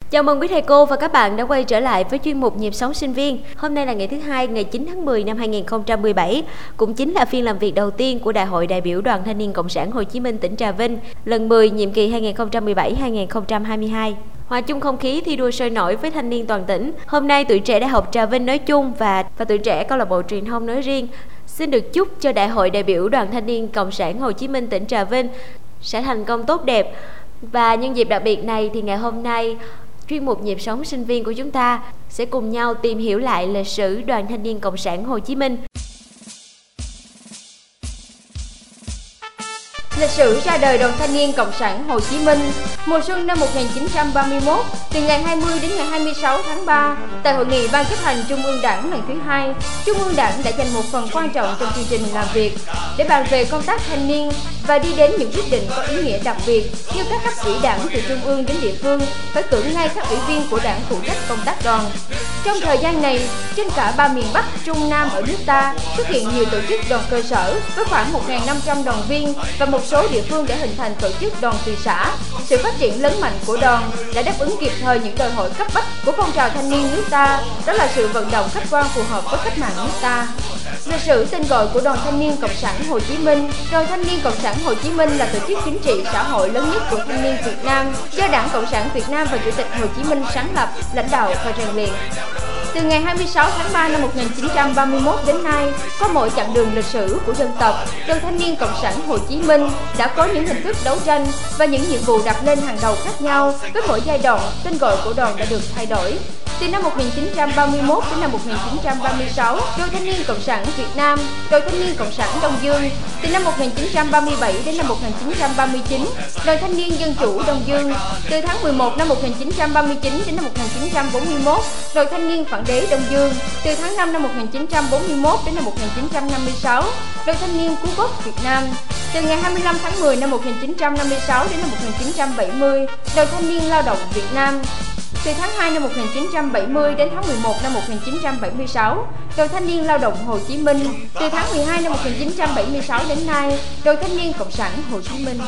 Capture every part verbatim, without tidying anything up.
Chào mừng quý thầy cô và các bạn đã quay trở lại với chuyên mục Nhịp sống sinh viên. Hôm nay là ngày thứ hai, ngày chín tháng mười năm hai nghìn không trăm mười bảy, cũng chính là phiên làm việc đầu tiên của Đại hội đại biểu Đoàn Thanh niên Cộng sản Hồ Chí Minh tỉnh Trà Vinh, lần mười, nhiệm kỳ hai nghìn không trăm mười bảy đến hai nghìn không trăm hai mươi hai. Hòa chung không khí thi đua sôi nổi với thanh niên toàn tỉnh, hôm nay tuổi trẻ Đại học Trà Vinh nói chung và và tuổi trẻ câu lạc bộ truyền thông nói riêng xin được chúc cho Đại hội đại biểu Đoàn Thanh niên Cộng sản Hồ Chí Minh tỉnh Trà Vinh sẽ thành công tốt đẹp. Và nhân dịp đặc biệt này thì ngày hôm nay chuyên mục Nhịp sống sinh viên của chúng ta sẽ cùng nhau tìm hiểu lại lịch sử Đoàn Thanh niên Cộng sản Hồ Chí Minh. Lịch sử ra đời Đoàn Thanh niên Cộng sản Hồ Chí Minh. Mùa xuân năm một nghìn chín trăm ba mươi mốt, từ ngày hai mươi đến ngày hai mươi sáu tháng ba, tại hội nghị Ban chấp hành Trung ương Đảng lần thứ hai, Trung ương Đảng đã dành một phần quan trọng trong chương trình làm việc để bàn về công tác thanh niên và đi đến những quyết định có ý nghĩa đặc biệt như các cấp ủy Đảng từ trung ương đến địa phương phải cử ngay các ủy viên của Đảng phụ trách công tác đoàn. Trong thời gian này, trên cả ba miền Bắc, Trung, Nam ở nước ta xuất hiện nhiều tổ chức đoàn cơ sở với khoảng một nghìn năm trăm đoàn viên và một số địa phương đã hình thành tổ chức đoàn từ xã. Sự phát triển lớn mạnh của đoàn đã đáp ứng kịp thời những đòi hỏi cấp bách của phong trào thanh niên nước ta, đó là sự vận động khách quan phù hợp với cách mạng nước ta. Lịch sử tên gọi của Đoàn Thanh niên Cộng sản Hồ Chí Minh. Đoàn Thanh niên Cộng sản Hồ Chí Minh là tổ chức chính trị xã hội lớn nhất của thanh niên Việt Nam do Đảng Cộng sản Việt Nam và Chủ tịch Hồ Chí Minh sáng lập, lãnh đạo và rèn luyện. Từ ngày hai mươi sáu tháng ba năm một nghìn chín trăm ba mươi mốt đến nay, qua mỗi chặng đường lịch sử của dân tộc, Đoàn Thanh niên Cộng sản Hồ Chí Minh đã có những hình thức đấu tranh và những nhiệm vụ đặt lên hàng đầu khác nhau. Với mỗi giai đoạn, tên gọi của đoàn đã được thay đổi. Từ năm một nghìn chín trăm ba mươi mốt đến năm một nghìn chín trăm ba mươi sáu, Đoàn Thanh niên Cộng sản Việt Nam, Đoàn Thanh niên Cộng sản Đông Dương. Từ năm một nghìn chín trăm ba mươi bảy đến năm một nghìn chín trăm ba mươi chín, Đoàn Thanh niên Dân chủ Đông Dương. Từ tháng mười một năm một nghìn chín trăm ba mươi chín đến năm một nghìn chín trăm bốn mươi mốt, Đoàn Thanh niên Phản đế Đông Dương. Từ tháng năm năm một nghìn chín trăm bốn mươi mốt đến năm một nghìn chín trăm năm mươi sáu, Đoàn Thanh niên Cứu quốc Việt Nam. Từ ngày hai mươi lăm tháng mười năm một nghìn chín trăm năm mươi sáu đến năm một nghìn chín trăm bảy mươi, Đoàn Thanh niên Lao động Việt Nam. Từ tháng hai năm một nghìn chín trăm bảy mươi đến tháng mười một năm một nghìn chín trăm bảy mươi sáu, Đoàn Thanh niên Lao động Hồ Chí Minh. Từ tháng mười hai năm một nghìn chín trăm bảy mươi sáu đến nay, Đoàn Thanh niên Cộng sản Hồ Chí Minh.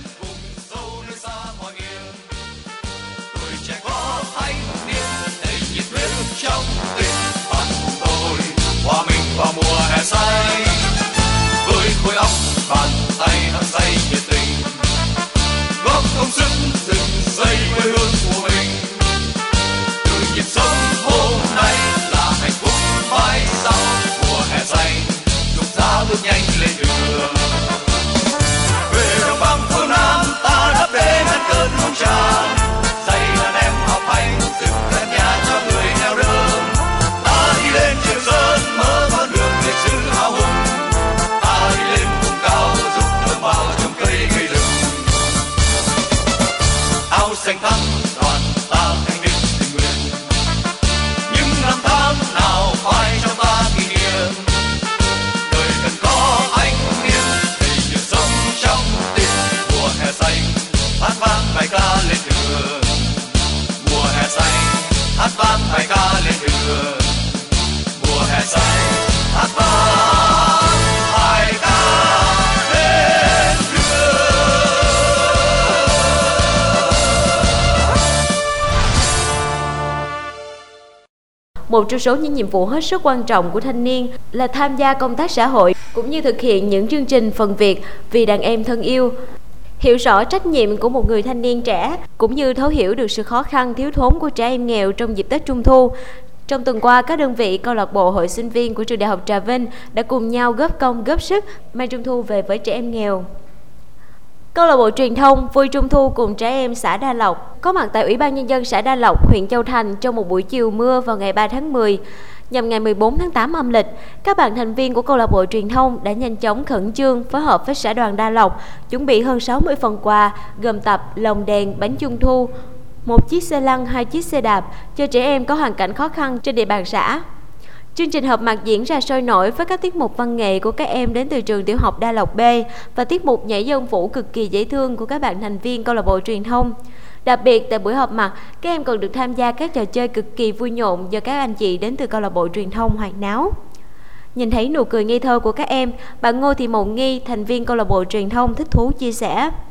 Trong tim phấn tôi hòa mình vào mùa hè xanh, với khối óc bàn tay hăng say nhiệt tình, góp công sức từng giây quê hương của mình. Từ nhịp sống hôm nay là hạnh phúc mai sau, mùa hè xanh dục giá bước nhanh lên đường. Về đồng bằng phương Nam ta đắp đê ngăn cơn nóng tràn, dày đàn em học hành dựng căn nhà cho người nghèo đơn. Ta đi lên Trường Sơn mở con đường lịch sử hào hùng, ta đi lên vùng cao giúp đồng bào trồng cây gây rừng. Áo xanh thắm đoàn ta thanh niên tình nguyện, những năm tháng nào phải cho ta kỷ niệm. Đời cần có anh niên thì nhiệt sống trong tim, mùa hè xanh hát vang bài ca lên đường. Mùa hè xanh hát vang bài ca lên đường. Mùa hè xanh hát vang bài ca lên đường. Một trong số những nhiệm vụ hết sức quan trọng của thanh niên là tham gia công tác xã hội cũng như thực hiện những chương trình phần việc vì đàn em thân yêu. Hiểu rõ trách nhiệm của một người thanh niên trẻ cũng như thấu hiểu được sự khó khăn thiếu thốn của trẻ em nghèo trong dịp Tết Trung thu. Trong tuần qua, các đơn vị câu lạc bộ hội sinh viên của trường Đại học Trà Vinh đã cùng nhau góp công góp sức mang Trung thu về với trẻ em nghèo. Câu lạc bộ truyền thông vui Trung thu cùng trẻ em xã Đa Lộc có mặt tại Ủy ban Nhân dân xã Đa Lộc, huyện Châu Thành trong một buổi chiều mưa vào ngày ba tháng mười. Nhằm ngày mười bốn tháng tám âm lịch, các bạn thành viên của câu lạc bộ truyền thông đã nhanh chóng khẩn trương phối hợp với xã đoàn Đa Lộc chuẩn bị hơn sáu mươi phần quà gồm tập, lồng đèn, bánh Trung thu, một chiếc xe lăn, hai chiếc xe đạp cho trẻ em có hoàn cảnh khó khăn trên địa bàn xã. Chương trình họp mặt diễn ra sôi nổi với các tiết mục văn nghệ của các em đến từ trường tiểu học Đa Lộc B và tiết mục nhảy dân vũ cực kỳ dễ thương của các bạn thành viên câu lạc bộ truyền thông. Đặc biệt tại buổi họp mặt, các em còn được tham gia các trò chơi cực kỳ vui nhộn do các anh chị đến từ câu lạc bộ truyền thông hoạt náo. Nhìn thấy nụ cười ngây thơ của các em, bạn Ngô Thị Mộng Nghi, thành viên câu lạc bộ truyền thông thích thú chia sẻ: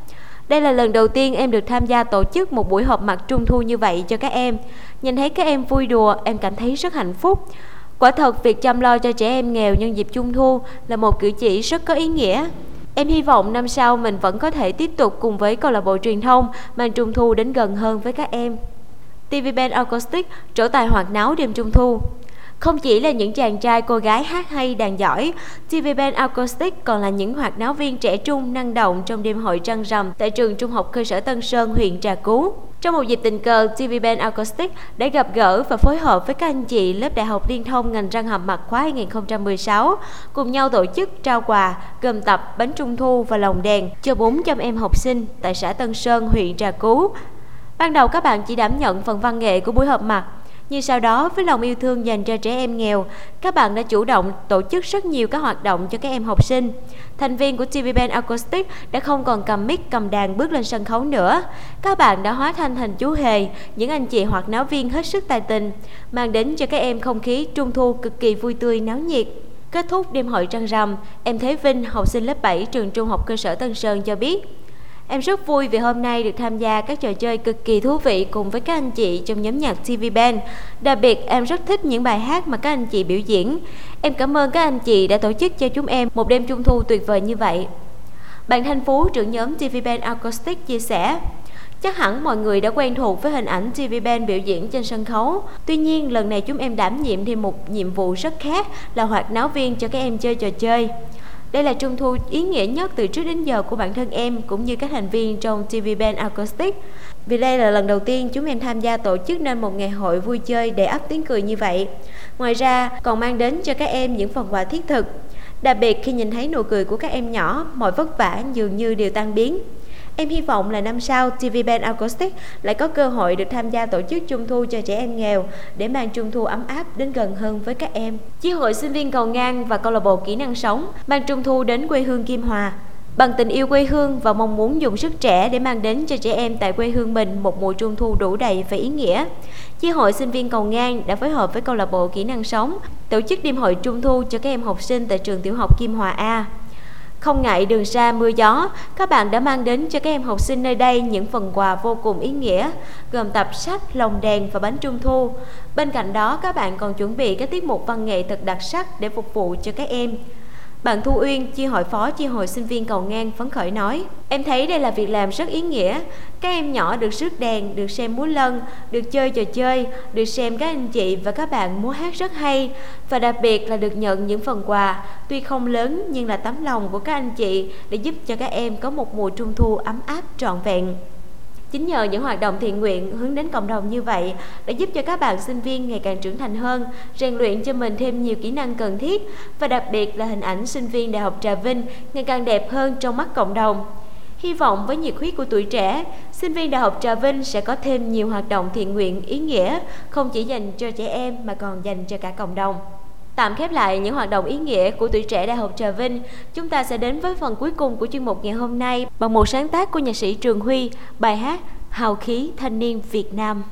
Đây là lần đầu tiên em được tham gia tổ chức một buổi họp mặt Trung thu như vậy cho các em. Nhìn thấy các em vui đùa, em cảm thấy rất hạnh phúc. Quả thật, việc chăm lo cho trẻ em nghèo nhân dịp Trung thu là một cử chỉ rất có ý nghĩa. Em hy vọng năm sau mình vẫn có thể tiếp tục cùng với câu lạc bộ truyền thông mang Trung thu đến gần hơn với các em. ti vi Band Acoustic trổ tài hoạt náo đêm Trung thu. Không chỉ là những chàng trai cô gái hát hay đàn giỏi, ti vi Band Acoustic còn là những hoạt náo viên trẻ trung năng động trong đêm hội trăng rằm tại trường Trung học cơ sở Tân Sơn, huyện Trà Cú. Trong một dịp tình cờ, ti vi Band Acoustic đã gặp gỡ và phối hợp với các anh chị lớp Đại học Liên thông ngành răng hàm mặt khóa hai không một sáu, cùng nhau tổ chức trao quà gồm tập bánh trung thu và lồng đèn cho bốn trăm em học sinh tại xã Tân Sơn, huyện Trà Cú. Ban đầu các bạn chỉ đảm nhận phần văn nghệ của buổi họp mặt, nhưng sau đó với lòng yêu thương dành cho trẻ em nghèo, các bạn đã chủ động tổ chức rất nhiều các hoạt động cho các em học sinh. Thành viên của ti vi Band Acoustic đã không còn cầm mic cầm đàn bước lên sân khấu nữa. Các bạn đã hóa thân thành chú hề, những anh chị hoạt náo viên hết sức tài tình, mang đến cho các em không khí Trung thu cực kỳ vui tươi náo nhiệt. Kết thúc đêm hội trăng rằm, em Thế Vinh, học sinh lớp bảy trường Trung học cơ sở Tân Sơn cho biết: Em rất vui vì hôm nay được tham gia các trò chơi cực kỳ thú vị cùng với các anh chị trong nhóm nhạc ti vi Band. Đặc biệt, em rất thích những bài hát mà các anh chị biểu diễn. Em cảm ơn các anh chị đã tổ chức cho chúng em một đêm Trung thu tuyệt vời như vậy. Bạn Thanh Phú, trưởng nhóm ti vi Band Acoustic chia sẻ: Chắc hẳn mọi người đã quen thuộc với hình ảnh ti vi Band biểu diễn trên sân khấu. Tuy nhiên, lần này chúng em đảm nhiệm thêm một nhiệm vụ rất khác là hoạt náo viên cho các em chơi trò chơi. Đây là Trung thu ý nghĩa nhất từ trước đến giờ của bản thân em cũng như các thành viên trong ti vi Band Acoustic. Vì đây là lần đầu tiên chúng em tham gia tổ chức nên một ngày hội vui chơi để ắp tiếng cười như vậy. Ngoài ra còn mang đến cho các em những phần quà thiết thực. Đặc biệt khi nhìn thấy nụ cười của các em nhỏ, mọi vất vả dường như đều tan biến. Em hy vọng là năm sau ti vi Band Acoustic lại có cơ hội được tham gia tổ chức Trung thu cho trẻ em nghèo để mang Trung thu ấm áp đến gần hơn với các em. Chi hội sinh viên Cầu Ngang và câu lạc bộ kỹ năng sống mang Trung thu đến quê hương Kim Hòa. Bằng tình yêu quê hương và mong muốn dùng sức trẻ để mang đến cho trẻ em tại quê hương mình một mùa Trung thu đủ đầy và ý nghĩa, Chi hội sinh viên Cầu Ngang đã phối hợp với câu lạc bộ kỹ năng sống tổ chức đêm hội Trung thu cho các em học sinh tại trường tiểu học Kim Hòa A. Không ngại đường xa mưa gió, các bạn đã mang đến cho các em học sinh nơi đây những phần quà vô cùng ý nghĩa, gồm tập sách, lồng đèn và bánh trung thu. Bên cạnh đó, các bạn còn chuẩn bị các tiết mục văn nghệ thật đặc sắc để phục vụ cho các em. Bạn Thu Uyên, chi hội phó chi hội sinh viên Cầu Ngang phấn khởi nói: Em thấy đây là việc làm rất ý nghĩa. Các em nhỏ được rước đèn, được xem múa lân, được chơi trò chơi, được xem các anh chị và các bạn múa hát rất hay. Và đặc biệt là được nhận những phần quà, tuy không lớn nhưng là tấm lòng của các anh chị để giúp cho các em có một mùa Trung thu ấm áp trọn vẹn. Chính nhờ những hoạt động thiện nguyện hướng đến cộng đồng như vậy đã giúp cho các bạn sinh viên ngày càng trưởng thành hơn, rèn luyện cho mình thêm nhiều kỹ năng cần thiết và đặc biệt là hình ảnh sinh viên Đại học Trà Vinh ngày càng đẹp hơn trong mắt cộng đồng. Hy vọng với nhiệt huyết của tuổi trẻ, sinh viên Đại học Trà Vinh sẽ có thêm nhiều hoạt động thiện nguyện ý nghĩa, không chỉ dành cho trẻ em mà còn dành cho cả cộng đồng. Tạm khép lại những hoạt động ý nghĩa của tuổi trẻ Đại học Trà Vinh, chúng ta sẽ đến với phần cuối cùng của chuyên mục ngày hôm nay bằng một sáng tác của nhạc sĩ Trường Huy, bài hát Hào khí thanh niên Việt Nam.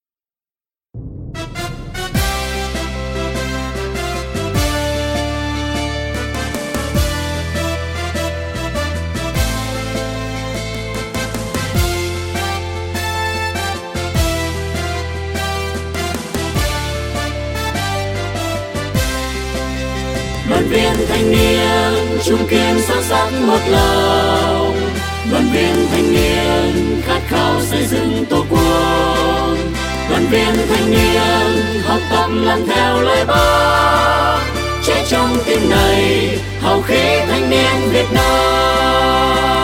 Đoàn viên thanh niên chung kiên son sắt một lòng, đoàn viên thanh niên khát khao xây dựng tổ quốc, đoàn viên thanh niên học tập làm theo lời Bác, cháy trong tim này hào khí thanh niên Việt Nam.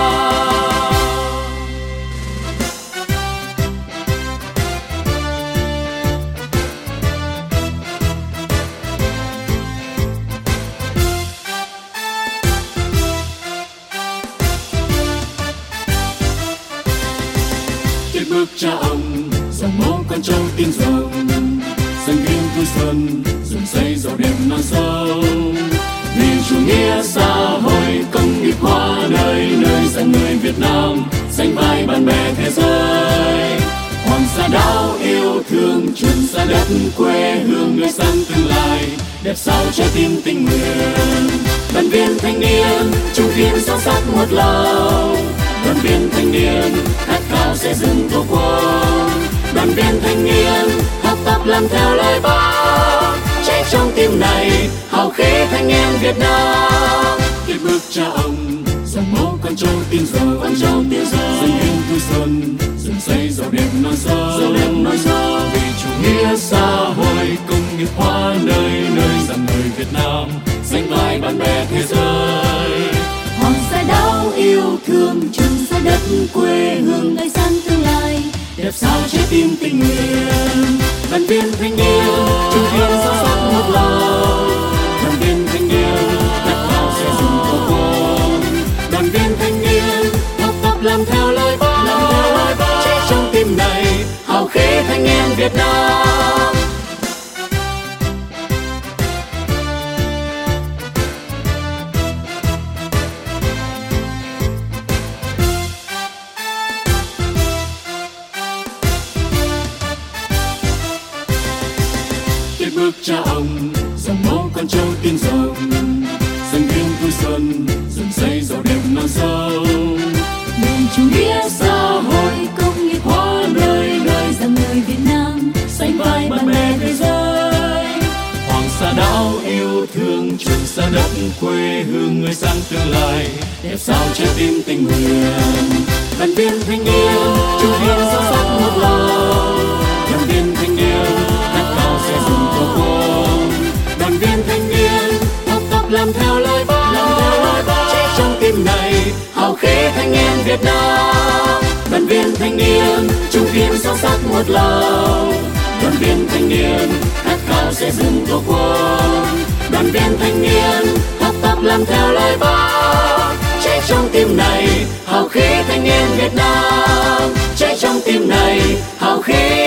Bước cha ông dòng máu con trâu tin rồng, dân viên vui xuân dựng xây giàu đẹp non sông, vì chủ nghĩa xã hội công nghiệp hóa đời nơi dân người Việt Nam sánh vai bạn bè thế giới. Hoàng sa đảo yêu thương chuẩn xa đất quê hương người sang tương lai đẹp sao trái tim tình nguyện. Đoàn viên thanh niên chung kiên son sắt một lòng, Đoàn viên thanh niên khát khao xây dựng tổ quốc. Đoàn viên thanh niên học tập làm theo lời Bác, cháy trong tim này hào khí thanh niên Việt Nam. Tiếp bước cha ông dòng máu con trâu tin dầu, con trâu tin dầu, dân hiến vui xuân dựng xây giàu đẹp non sông, giàu đẹp non sông. Vì chủ nghĩa xã hội công nghiệp hóa nơi nơi dặm người Việt Nam sánh vai bạn bè thế giới. Hoàng sa đảo yêu thương trường sa đất quê hương ngày sáng tương lai đẹp sao trái tim tình nguyện. Đoàn viên thanh niên chung hiến sâu sắc một lòng. Đoàn viên thanh niên khát khao xây dựng tổ quốc. Đoàn viên thanh niên học tập làm theo lời Bác, cháy trong tim này hào khí thanh niên Việt Nam. Tiếp bước cha ông dòng máu con trâu tin rồng, dân hiến vui xuân dựng xây giàu đẹp non sông. nền chủ nghĩa xã hội công nghiệp hóa nơi nơi dặm người Việt Nam sánh vai bạn bè thế giới. Hoàng sa đảo yêu thương trường sa đất quê hương người sang tương lai đẹp sao trái tim tình nguyện. Đoàn viên thanh niên chung hiến sâu sắc một lòng. Đoàn viên thanh niên khát khao xây dựng tổ quốc. Đoàn viên thanh niên học tập làm theo lời Bác, cháy trong tim này hào khí thanh niên Việt Nam. Đoàn viên thanh niên chung hiến sâu sắc một lòng. Đoàn viên thanh niên khát khao xây dựng tổ quốc. Đoàn viên thanh niên học tập làm theo lời Bác, cháy trong tim này hào khí thanh niên Việt Nam. Cháy trong tim này hào khí